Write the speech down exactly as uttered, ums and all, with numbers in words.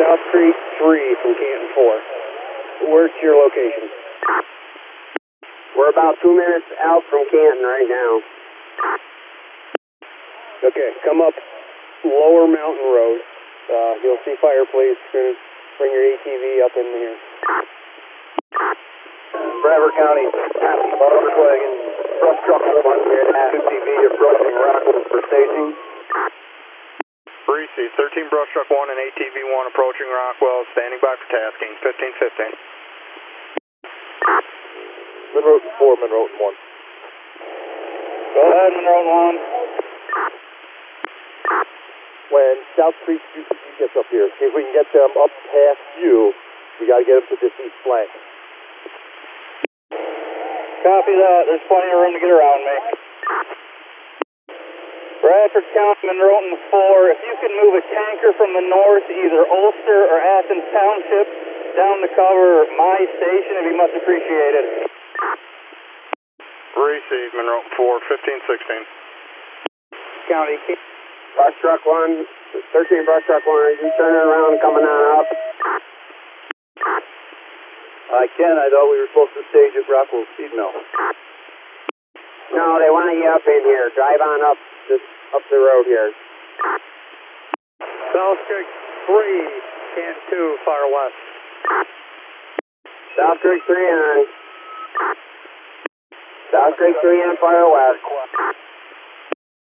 South Creek three from Canton four. Where's your location? We're about two minutes out from Canton right now. Okay, come up Lower Mountain Road. Uh, you'll see fire police. Gonna bring your A T V up in here. Brevard County, Volkswagen, brush truck one here at A T V approaching Rockwell for staging. Reese, thirteen brush truck one and A T V one approaching Rockwell, standing by for tasking, fifteen fifteen. Monroe four, Monroe one. Go ahead, Monroe one. When South Creek gets up here, see if we can get them up past you. We got to get them to this east flank. Copy that. There's plenty of room to get around me. Bradford County, Monroe four. If you can move a tanker from the north, either Ulster or Athens Township, down to cover my station, it'd be much appreciated. Receive, Monroe four, fifteen sixteen. County. Brush truck one, thirteen brush truck one, are you turning around and coming on up? I can, I thought we were supposed to stage at Rockwell Seed Mill. No, they want you up in here. Drive on up this up the road here. South Creek three, Canton two, far west. South Creek three on. South Creek three on fire west.